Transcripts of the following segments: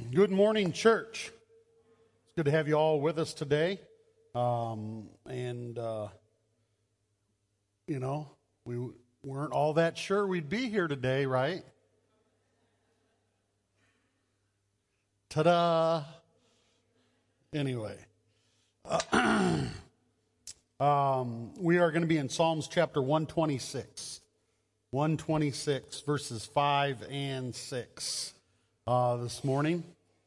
Good morning, church. It's good to have you all with us today. We weren't all that sure we'd be here today, right? Ta-da! Anyway, we are going to be in Psalms chapter 126. 126, verses 5 and 6 this morning.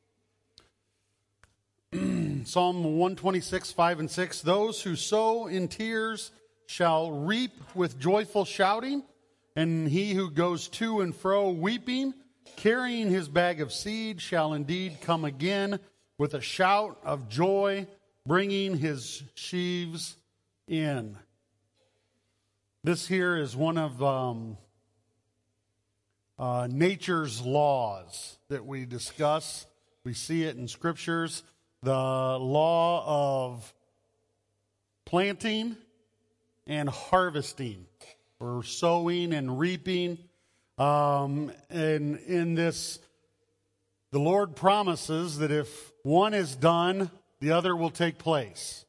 Psalm 126, 5 and 6. Those who sow in tears shall reap with joyful shouting, and he who goes to and fro weeping, carrying his bag of seed, shall indeed come again with a shout of joy, bringing his sheaves in. This here is one of nature's laws that we discuss. We see it in scriptures. The law of planting and harvesting, or sowing and reaping. And in this, the Lord promises that if one is done, the other will take place.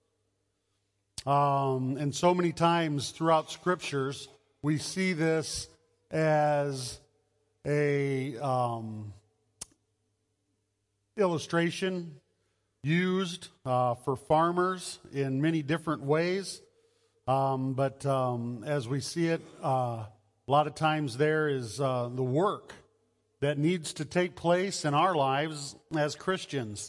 And so many times throughout scriptures, we see this as a illustration used for farmers in many different ways. But as we see it, a lot of times there is the work that needs to take place in our lives as Christians.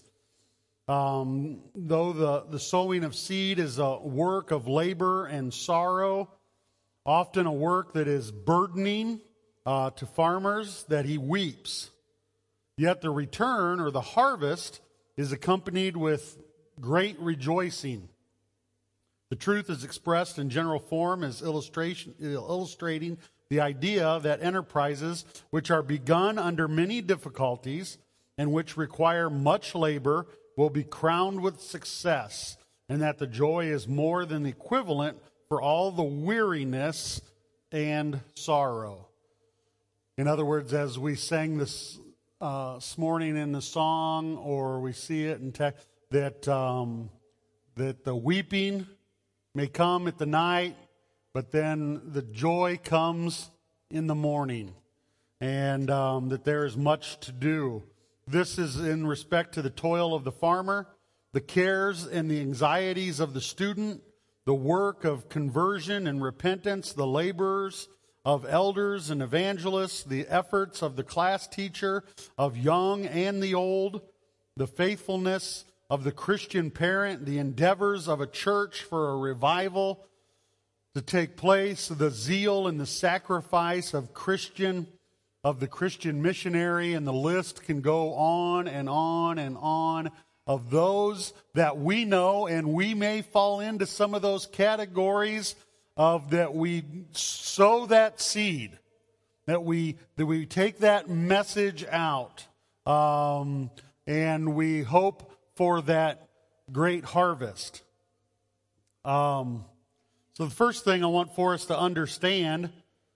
Though the sowing of seed is a work of labor and sorrow, often a work that is burdening to farmers, that he weeps. Yet the return, or the harvest, is accompanied with great rejoicing. The truth is expressed in general form as illustrating the idea that enterprises which are begun under many difficulties and which require much labor will be crowned with success, and that the joy is more than equivalent for all the weariness and sorrow. In other words, as we sang this morning in the song, or we see it in text, that the weeping may come at the night, but then the joy comes in the morning, and that there is much to do. This is in respect to the toil of the farmer, the cares and the anxieties of the student, the work of conversion and repentance, the laborers of elders and evangelists, the efforts of the class teacher, of young and the old, the faithfulness of the Christian parent, the endeavors of a church for a revival to take place, the zeal and the sacrifice of the Christian missionary, and the list can go on and on and on, of those that we know, and we may fall into some of those categories of that we sow that seed, that we take that message out, and we hope for that great harvest. So the first thing I want for us to understand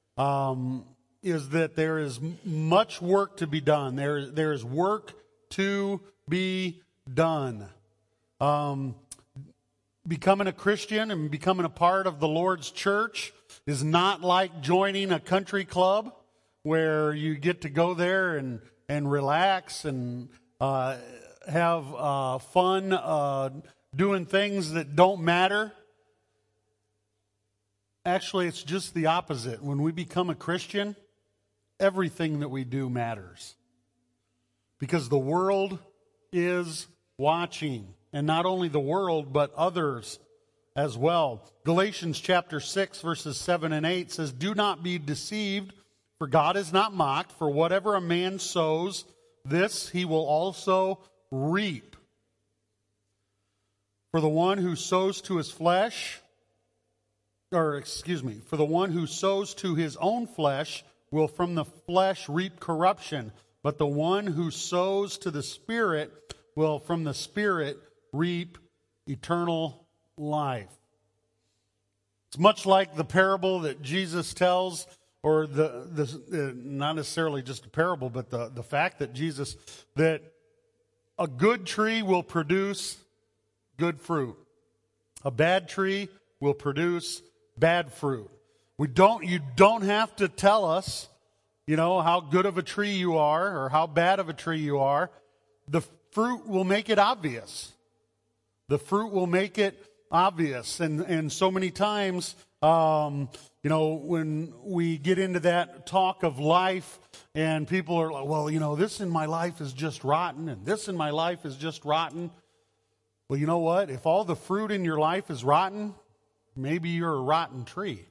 is that there is much work to be done. There is work to be done. Becoming a Christian and becoming a part of the Lord's church is not like joining a country club where you get to go there and relax and have fun doing things that don't matter. Actually, it's just the opposite. When we become a Christian, everything that we do matters, because the world is watching. And not only the world, but others as well. Galatians chapter 6, verses 7 and 8 says, "Do not be deceived, for God is not mocked. For whatever a man sows, this he will also reap. For the one who sows to his flesh, for the one who sows to his own flesh will from the flesh reap corruption. But the one who sows to the Spirit will from the Spirit reap eternal life." It's much like the parable that Jesus tells, or not necessarily just a parable, but the fact that Jesus, that a good tree will produce good fruit. A bad tree will produce bad fruit. You don't have to tell us, how good of a tree you are or how bad of a tree you are. The fruit will make it obvious. The fruit will make it obvious. And so many times, when we get into that talk of life and people are like, well, this in my life is just rotten and this in my life is just rotten. Well, you know what? If all the fruit in your life is rotten, maybe you're a rotten tree.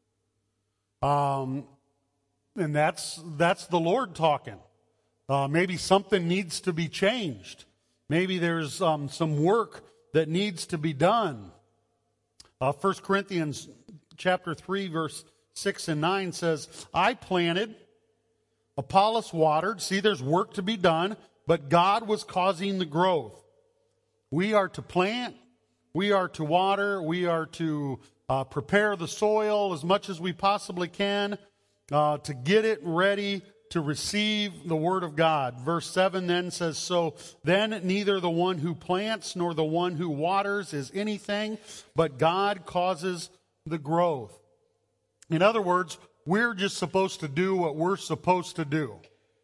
And that's the Lord talking. Maybe something needs to be changed. Maybe there's some work that needs to be done. 1 Corinthians chapter 3, verse 6 and 9 says, I planted, Apollos watered. See, there's work to be done, but God was causing the growth. We are to plant, we are to water, we are to prepare the soil as much as we possibly can to get it ready to receive the Word of God. Verse 7 then says, so then neither the one who plants nor the one who waters is anything, but God causes the growth. In other words, we're just supposed to do what we're supposed to do.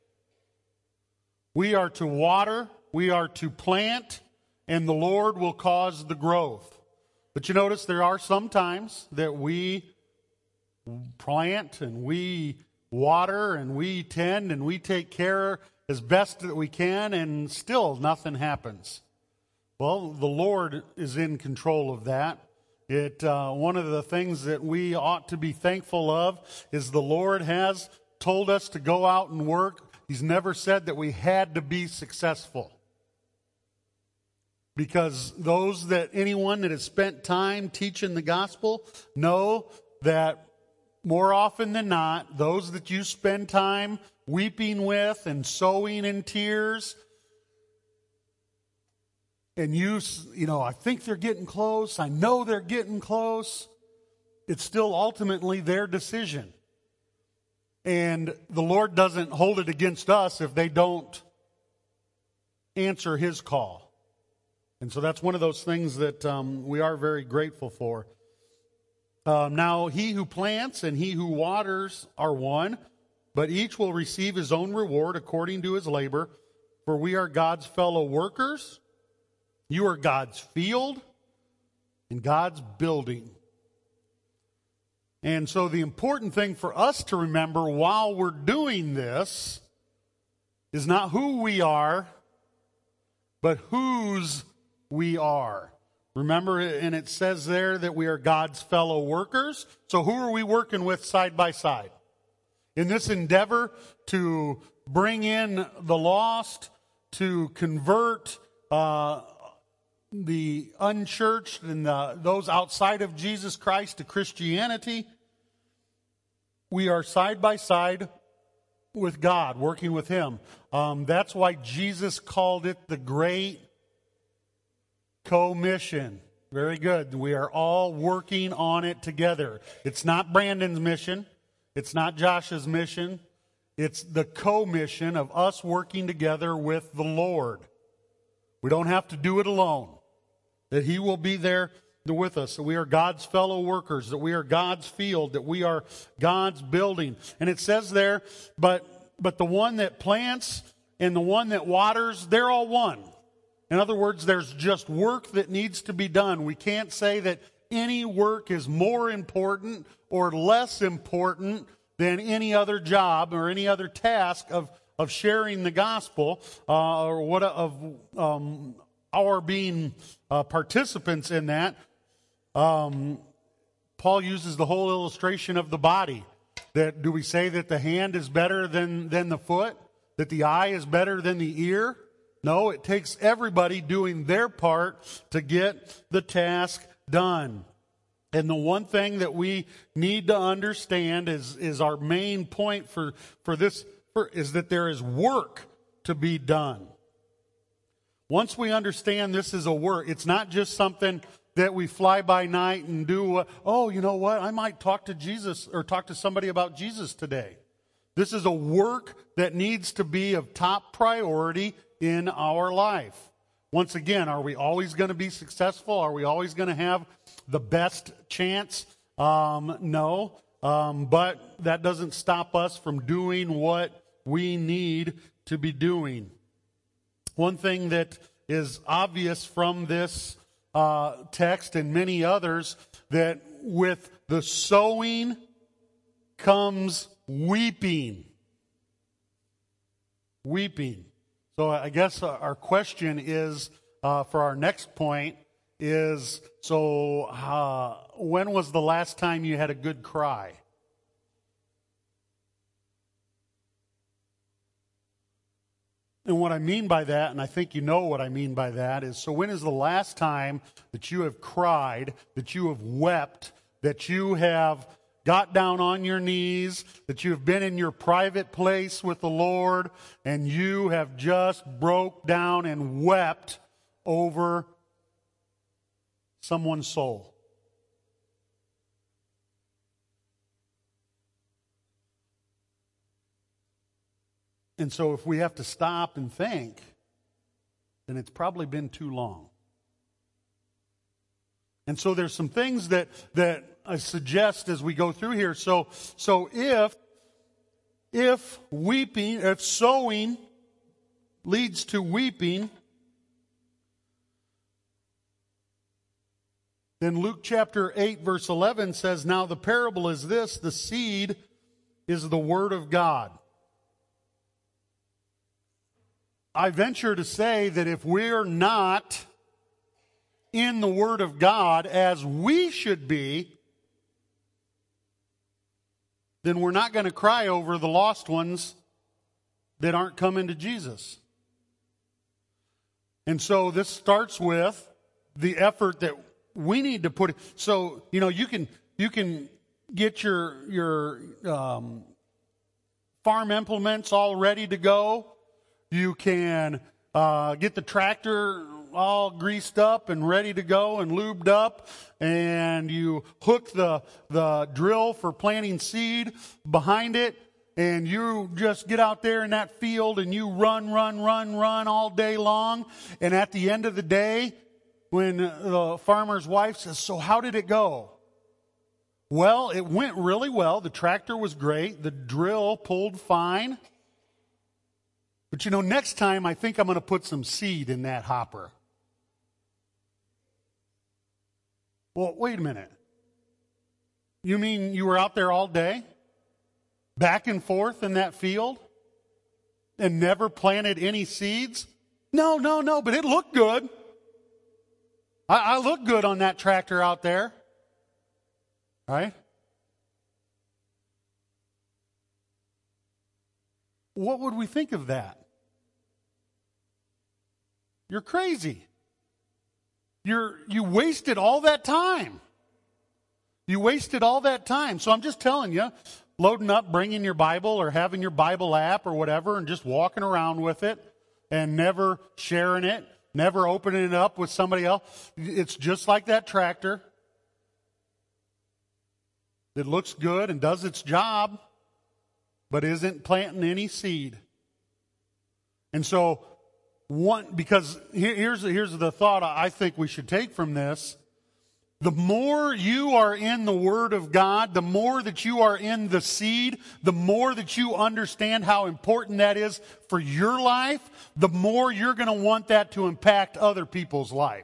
We are to water, we are to plant, and the Lord will cause the growth. But you notice there are some times that we plant and we water and we tend and we take care as best that we can, and still nothing happens. Well, the Lord is in control of that. One of the things that we ought to be thankful of is the Lord has told us to go out and work. He's never said that we had to be successful. Because anyone that has spent time teaching the gospel know that more often than not, those that you spend time weeping with and sowing in tears, and I think they're getting close, I know they're getting close, it's still ultimately their decision. And the Lord doesn't hold it against us if they don't answer His call. And so that's one of those things that we are very grateful for. Now, he who plants and he who waters are one, but each will receive his own reward according to his labor. For we are God's fellow workers. You are God's field and God's building. And so the important thing for us to remember while we're doing this is not who we are, but whose we are. Remember, and it says there that we are God's fellow workers. So who are we working with side by side? In this endeavor to bring in the lost, to convert the unchurched and those outside of Jesus Christ to Christianity, we are side by side with God, working with Him. That's why Jesus called it the Great Commission. Very good. We are all working on it together. It's not Brandon's mission. It's not Josh's mission. It's the co-mission of us working together with the Lord. We don't have to do it alone. That He will be there with us. That we are God's fellow workers. That we are God's field. That we are God's building. And it says there, but the one that plants and the one that waters, they're all one. In other words, there's just work that needs to be done. We can't say that any work is more important or less important than any other job or any other task of sharing the gospel or our being participants in that. Paul uses the whole illustration of the body. That do we say that the hand is better than the foot? That the eye is better than the ear? No, it takes everybody doing their part to get the task done. And the one thing that we need to understand is our main point for this is that there is work to be done. Once we understand this is a work, it's not just something that we fly by night and do, you know what, I might talk to Jesus or talk to somebody about Jesus today. This is a work that needs to be of top priority in our life. once again, are we always going to be successful? Are we always going to have the best chance? No. But that doesn't stop us from doing what we need to be doing. One thing that is obvious from this text and many others, that with the sowing comes weeping. Weeping. So I guess our question is, for our next point, is, so when was the last time you had a good cry? And what I mean by that, and I think you know what I mean by that, is, so when is the last time that you have cried, that you have wept, that you have got down on your knees, that you have been in your private place with the Lord, and you have just broke down and wept over someone's soul? And so if we have to stop and think, then it's probably been too long. And so there's some things that I suggest as we go through here. So if sowing leads to weeping, then Luke chapter 8 verse 11 says, "Now the parable is this, the seed is the word of God." I venture to say that if we're not in the Word of God as we should be, then we're not going to cry over the lost ones that aren't coming to Jesus. And so this starts with the effort that we need to put. So, you can get your farm implements all ready to go. You can get the tractor all greased up and ready to go and lubed up, and you hook the drill for planting seed behind it, and you just get out there in that field and you run all day long. And at the end of the day, when the farmer's wife says, "So how did it go?" Well, it went really well. The tractor was great. The drill pulled fine. But next time I think I'm going to put some seed in that hopper. Well, wait a minute. You mean you were out there all day, back and forth in that field, and never planted any seeds? No, but it looked good. I looked good on that tractor out there. Right? What would we think of that? You're crazy. You wasted all that time. You wasted all that time. So I'm just telling you, loading up, bringing your Bible or having your Bible app or whatever and just walking around with it and never sharing it, never opening it up with somebody else. It's just like that tractor that looks good and does its job, but isn't planting any seed. And so, because here's the thought I think we should take from this. The more you are in the Word of God, the more that you are in the seed, the more that you understand how important that is for your life, the more you're going to want that to impact other people's life.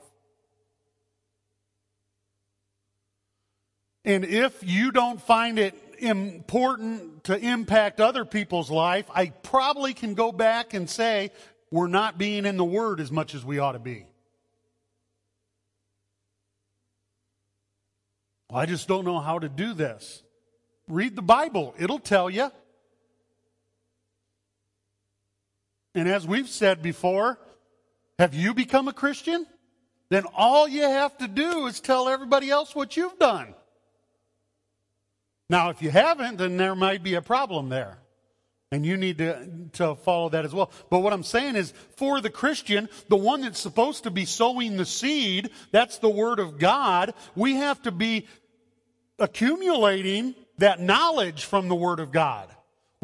And if you don't find it important to impact other people's life, I probably can go back and say we're not being in the Word as much as we ought to be. Well, I just don't know how to do this. Read the Bible. It'll tell you. And as we've said before, have you become a Christian? Then all you have to do is tell everybody else what you've done. Now, if you haven't, then there might be a problem there. And you need to follow that as well. But what I'm saying is, for the Christian, the one that's supposed to be sowing the seed, that's the Word of God, we have to be accumulating that knowledge from the Word of God.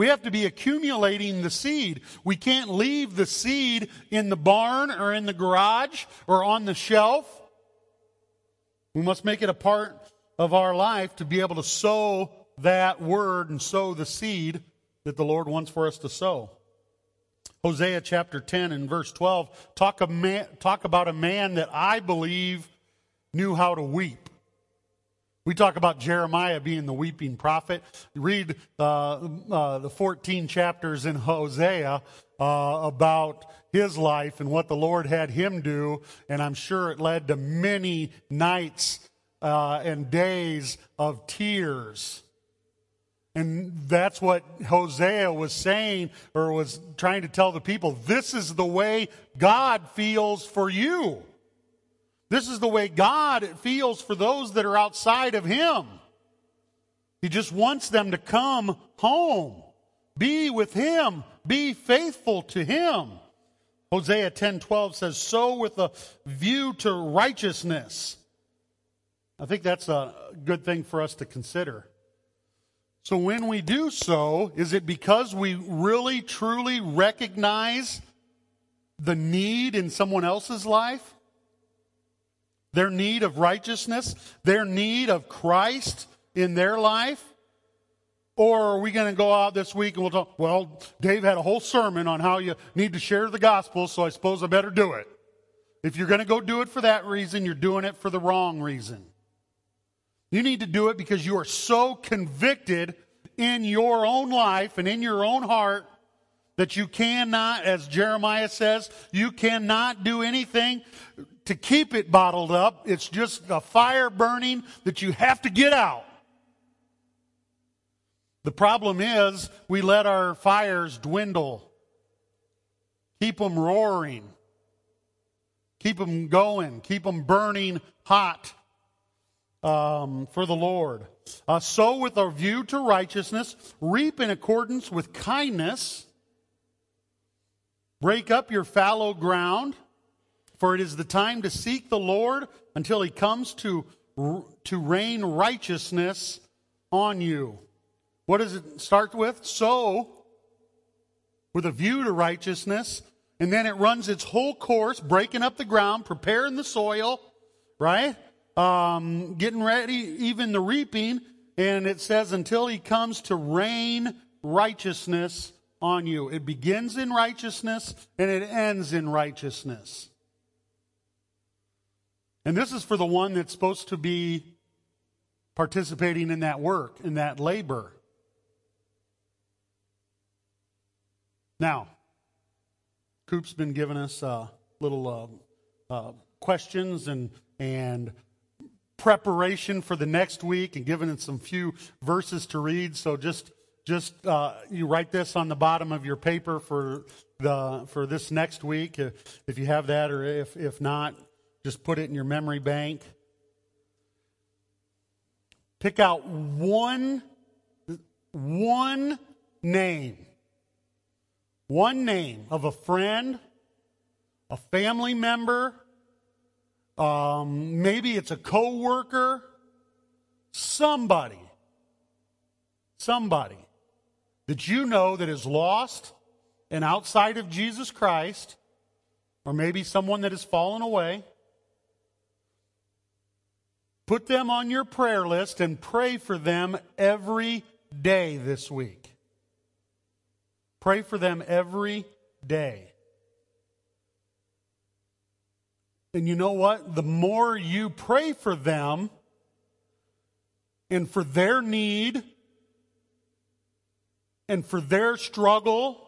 We have to be accumulating the seed. We can't leave the seed in the barn or in the garage or on the shelf. We must make it a part of our life to be able to sow that word and sow the seed that the Lord wants for us to sow. Hosea chapter 10 and verse 12 talk about a man that I believe knew how to weep. We talk about Jeremiah being the weeping prophet. You read the 14 chapters in Hosea about his life and what the Lord had him do, and I'm sure it led to many nights and days of tears. And that's what Hosea was saying, or was trying to tell the people. This is the way God feels for you. This is the way God feels for those that are outside of Him. He just wants them to come home, be with Him, be faithful to Him. Hosea 10:12 says, sow with a view to righteousness. I think that's a good thing for us to consider. So when we do so, is it because we really, truly recognize the need in someone else's life? Their need of righteousness? Their need of Christ in their life? Or are we going to go out this week and we'll talk, well, Dave had a whole sermon on how you need to share the gospel, so I suppose I better do it. If you're going to go do it for that reason, you're doing it for the wrong reason. You need to do it because you are so convicted in your own life and in your own heart that you cannot, as Jeremiah says, you cannot do anything to keep it bottled up. It's just a fire burning that you have to get out. The problem is we let our fires dwindle. Keep them roaring. Keep them going. Keep them burning hot. For the Lord. Sow with a view to righteousness, reap in accordance with kindness, break up your fallow ground, for it is the time to seek the Lord until He comes to rain righteousness on you. What does it start with? Sow with a view to righteousness, and then it runs its whole course, breaking up the ground, preparing the soil, right? Getting ready, even the reaping, and it says until He comes to rain righteousness on you. It begins in righteousness and it ends in righteousness. And this is for the one that's supposed to be participating in that work, in that labor. Now, Coop's been giving us little questions and preparation for the next week and giving us some few verses to read. So just you write this on the bottom of your paper for this next week, if you have that, or if not, just put it in your memory bank. Pick out one name of a friend, a family member. Maybe it's a co-worker, somebody that you know that is lost and outside of Jesus Christ, or maybe someone that has fallen away. Put them on your prayer list and pray for them every day this week. Pray for them every day. And you know what? The more you pray for them and for their need and for their struggle,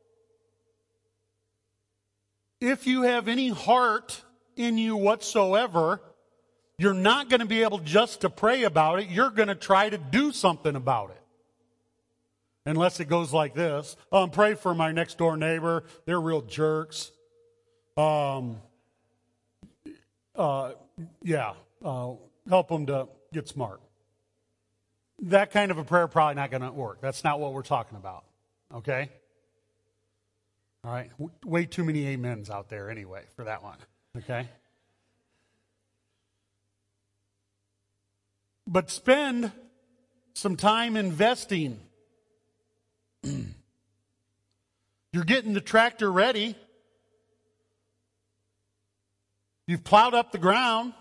if you have any heart in you whatsoever, you're not going to be able just to pray about it. You're going to try to do something about it. Unless it goes like this. Pray for my next door neighbor. They're real jerks. Help them to get smart. That kind of a prayer probably not going to work. That's not what we're talking about. Okay? All right? Way too many amens out there anyway for that one. Okay? But spend some time investing You're getting the tractor ready. You've plowed up the ground,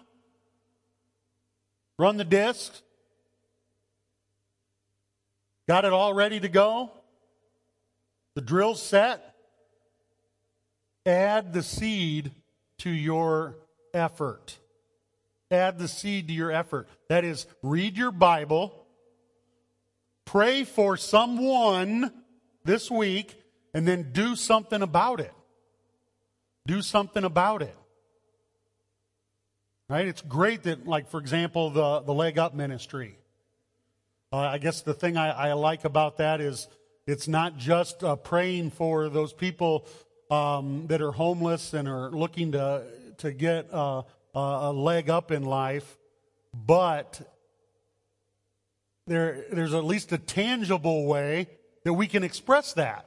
run the discs, got it all ready to go. The drill's set. Add the seed to your effort. Add the seed to your effort. That is, read your Bible, pray for someone this week, and then do something about it. Do something about it. Right? It's great that, like, for example, the Leg Up ministry. I guess the thing I like about that is it's not just praying for those people that are homeless and are looking to get a leg up in life, but there's at least a tangible way that we can express that.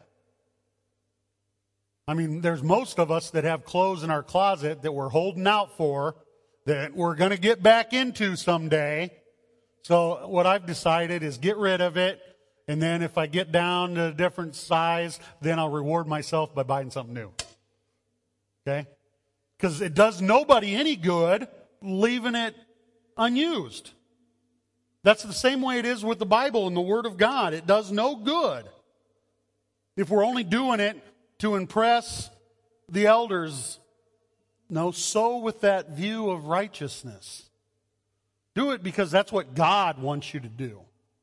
I mean, there's most of us that have clothes in our closet that we're holding out for, that we're going to get back into someday. So what I've decided is get rid of it, and then if I get down to a different size, then I'll reward myself by buying something new. Okay? Because it does nobody any good leaving it unused. That's the same way it is with the Bible and the Word of God. It does no good if we're only doing it to impress the elders. No, sow with that view of righteousness. Do it because that's what God wants you to do.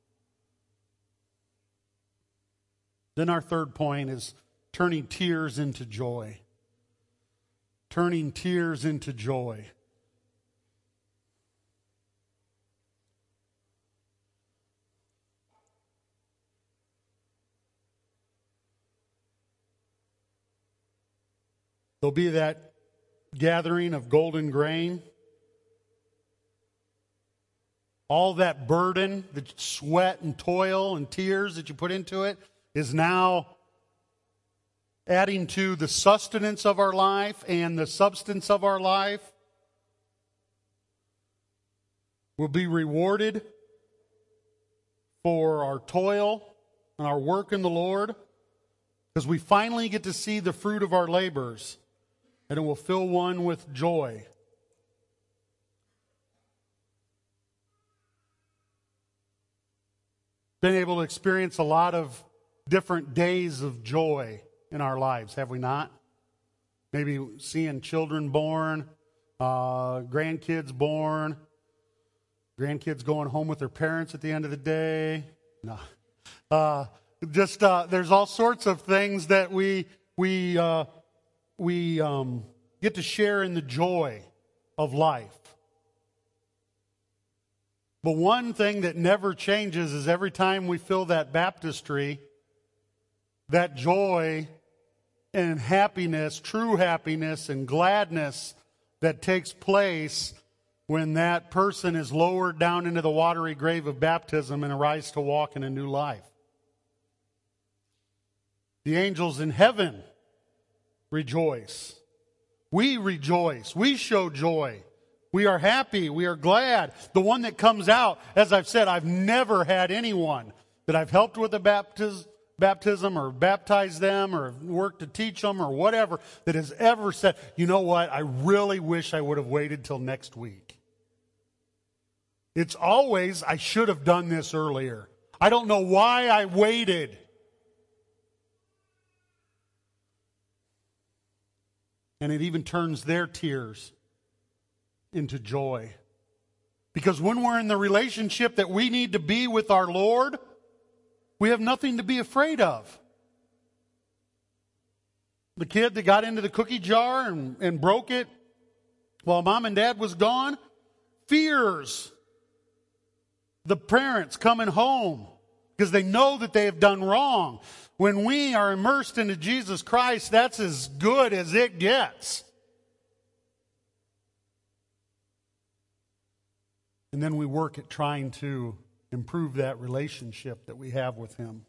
Then our third point is turning tears into joy. Turning tears into joy. There'll be that gathering of golden grain. All that burden, the sweat and toil and tears that you put into it is now adding to the sustenance of our life and the substance of our life. We'll be rewarded for our toil and our work in the Lord because we finally get to see the fruit of our labors, and it will fill one with joy. Been able to experience a lot of different days of joy in our lives, have we not? Maybe seeing children born, grandkids born, grandkids going home with their parents at the end of the day. No, there's all sorts of things that we get to share in the joy of life. But one thing that never changes is every time we fill that baptistry, that joy and happiness, true happiness and gladness that takes place when that person is lowered down into the watery grave of baptism and arises to walk in a new life. The angels in heaven rejoice. We rejoice. We show joy. We are happy. We are glad. The one that comes out, as I've said, I've never had anyone that I've helped with a baptism or baptized them or worked to teach them or whatever that has ever said, you know what, I really wish I would have waited till next week. It's always, I should have done this earlier. I don't know why I waited. And it even turns their tears into joy. Because when we're in the relationship that we need to be with our Lord, we have nothing to be afraid of. The kid that got into the cookie jar and broke it while mom and dad was gone fears the parents coming home because they know that they have done wrong. When we are immersed into Jesus Christ, that's as good as it gets. And then we work at trying to improve that relationship that we have with Him.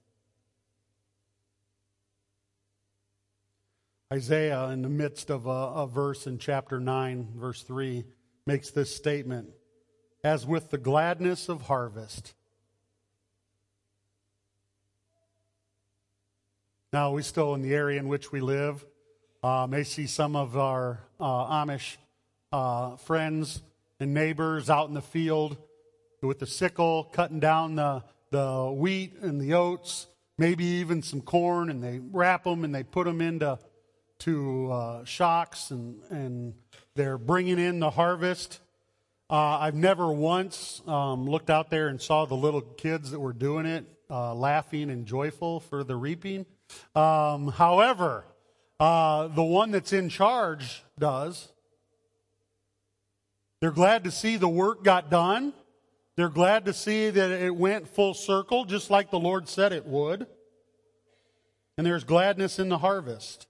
Isaiah, in the midst of a verse in chapter 9, verse 3, makes this statement, as with the gladness of harvest, Now, we still, in the area in which we live, may see some of our Amish friends and neighbors out in the field with the sickle, cutting down the wheat and the oats, maybe even some corn, and they wrap them and they put them into shocks, and they're bringing in the harvest. I've never once looked out there and saw the little kids that were doing it, laughing and joyful for the reaping. However, the one that's in charge does. They're glad to see the work got done. They're glad to see that it went full circle, just like the Lord said it would. And there's gladness in the harvest.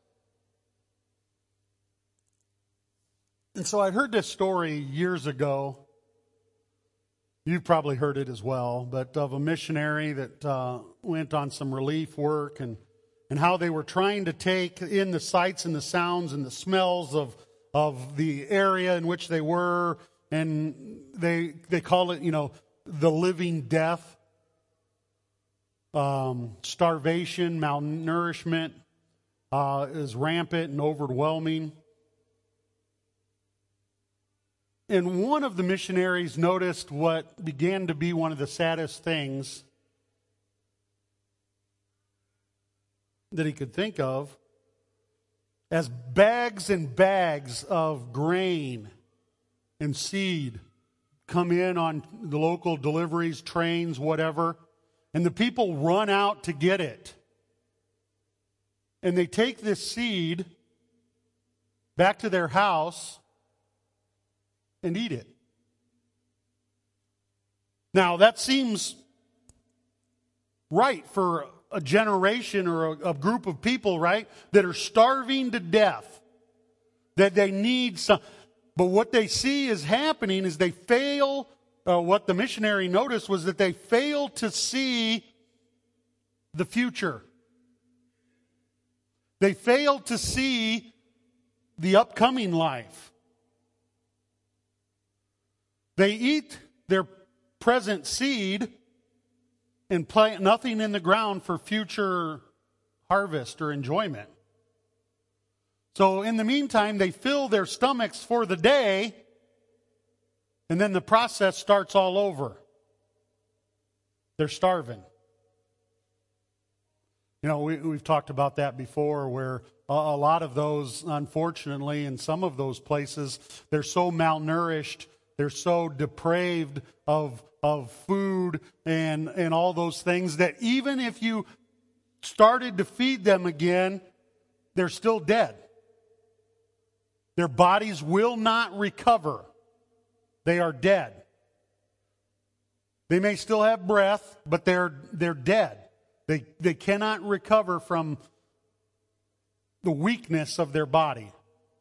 And so I heard this story years ago. You've probably heard it as well, but of a missionary that went on some relief work, and how they were trying to take in the sights and the sounds and the smells of the area in which they were, and they call it, the living death, starvation, malnourishment is rampant and overwhelming. And one of the missionaries noticed what began to be one of the saddest things that he could think of, as bags and bags of grain and seed come in on the local deliveries, trains, whatever, and the people run out to get it. And they take this seed back to their house and eat it. Now, that seems right for a generation or a group of people, right, that are starving to death, that they need some. But what they see is happening is they fail. What the missionary noticed was that they fail to see the future. They fail to see the upcoming life. They eat their present seed and plant nothing in the ground for future harvest or enjoyment. So in the meantime, they fill their stomachs for the day, and then the process starts all over. They're starving. We've talked about that before, where a lot of those, unfortunately, in some of those places, they're so malnourished, they're so depraved of food and all those things, that even if you started to feed them again, they're still dead. Their bodies will not recover. They are dead. They may still have breath, but they're dead. They cannot recover from the weakness of their body.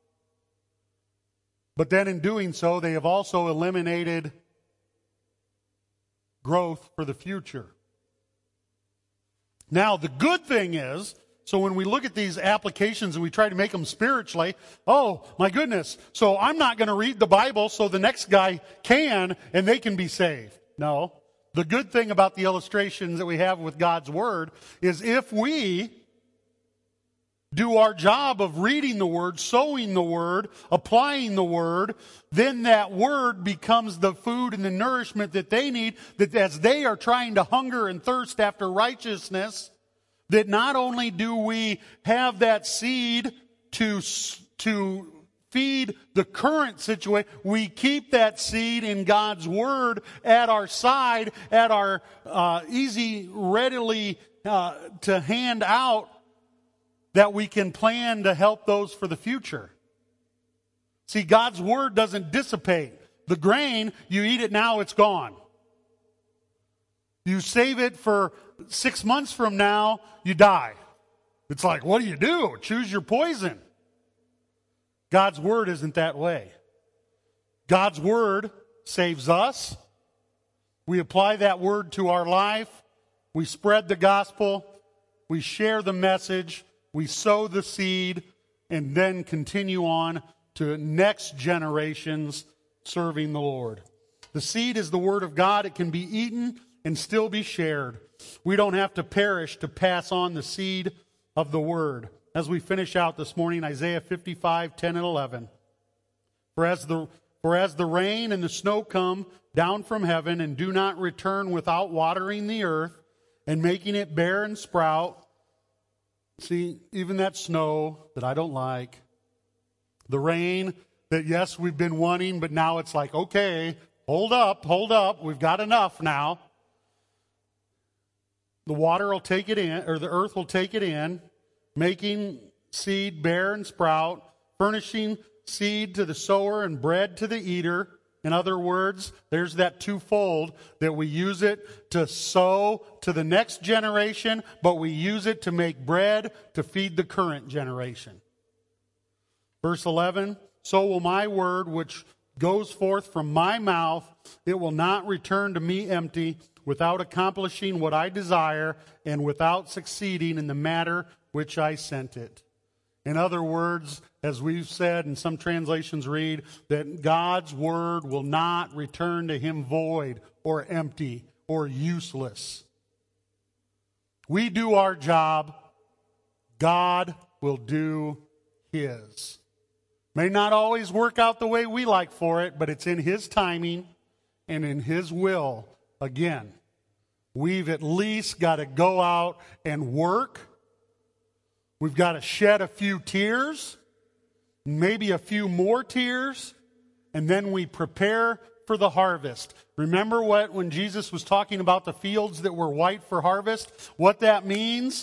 But then in doing so, they have also eliminated growth for the future. Now, the good thing is, so when we look at these applications and we try to make them spiritually, oh, my goodness, so I'm not going to read the Bible so the next guy can and they can be saved. No. The good thing about the illustrations that we have with God's Word is if we do our job of reading the Word, sowing the Word, applying the Word, then that Word becomes the food and the nourishment that they need, that as they are trying to hunger and thirst after righteousness, that not only do we have that seed to feed the current situation, we keep that seed in God's Word at our side, at our readily to hand out, that we can plan to help those for the future. See, God's Word doesn't dissipate. The grain, you eat it now, it's gone. You save it for 6 months from now, you die. It's like, what do? Choose your poison. God's Word isn't that way. God's Word saves us. We apply that Word to our life. We spread the gospel. We share the message. We sow the seed and then continue on to next generations serving the Lord. The seed is the Word of God. It can be eaten and still be shared. We don't have to perish to pass on the seed of the word. As we finish out this morning, Isaiah 55, 10 and 11. For as the rain and the snow come down from heaven and do not return without watering the earth and making it bear and sprout. See, even that snow that I don't like, the rain that, yes, we've been wanting, but now it's like, okay, hold up, we've got enough now. The water will take it in, or the earth will take it in, making seed bear and sprout, furnishing seed to the sower and bread to the eater. In other words, there's that twofold, that we use it to sow to the next generation, but we use it to make bread to feed the current generation. Verse 11, so will my word which goes forth from my mouth, it will not return to me empty, without accomplishing what I desire and without succeeding in the matter which I sent it. In other words, as we've said, and some translations read, that God's word will not return to him void or empty or useless. We do our job, God will do his. May not always work out the way we like for it, but it's in his timing and in his will. Again, we've at least got to go out and work. We've got to shed a few tears, maybe a few more tears, and then we prepare for the harvest. Remember when Jesus was talking about the fields that were white for harvest, what that means?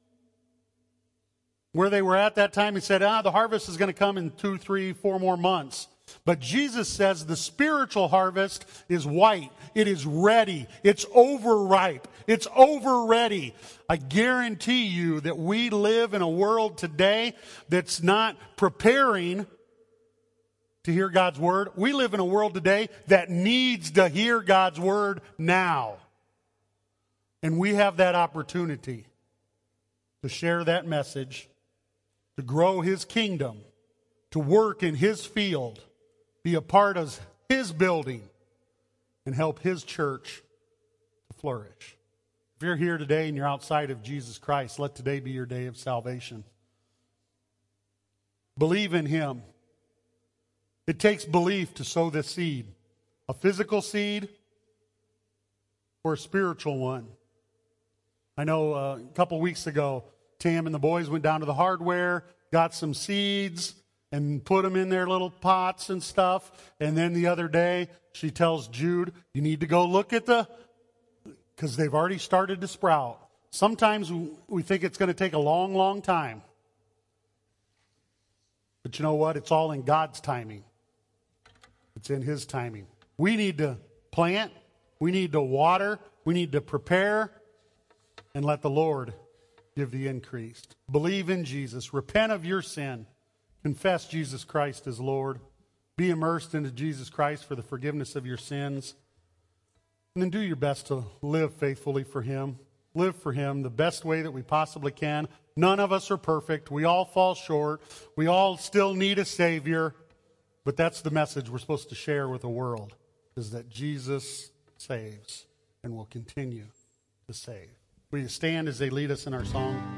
Where they were at that time, he said, the harvest is going to come in 2, 3, 4 more months. But Jesus says the spiritual harvest is white. It is ready. It's overripe. It's over ready. I guarantee you that we live in a world today that's not preparing to hear God's word. We live in a world today that needs to hear God's word now. And we have that opportunity to share that message, to grow his kingdom, to work in his field, be a part of his building, and help his church to flourish. If you're here today and you're outside of Jesus Christ, let today be your day of salvation. Believe in him. It takes belief to sow this seed, a physical seed or a spiritual one. I know a couple weeks ago, Tam and the boys went down to the hardware, got some seeds, and put them in their little pots and stuff. And then the other day, she tells Jude, you need to go look at because they've already started to sprout. Sometimes we think it's going to take a long, long time. But you know what? It's all in God's timing. It's in his timing. We need to plant. We need to water. We need to prepare and let the Lord give the increase. Believe in Jesus. Repent of your sin. Confess Jesus Christ as Lord. Be immersed into Jesus Christ for the forgiveness of your sins. And then do your best to live faithfully for him. Live for him the best way that we possibly can. None of us are perfect. We all fall short. We all still need a Savior. But that's the message we're supposed to share with the world, is that Jesus saves and will continue to save. Will you stand as they lead us in our song?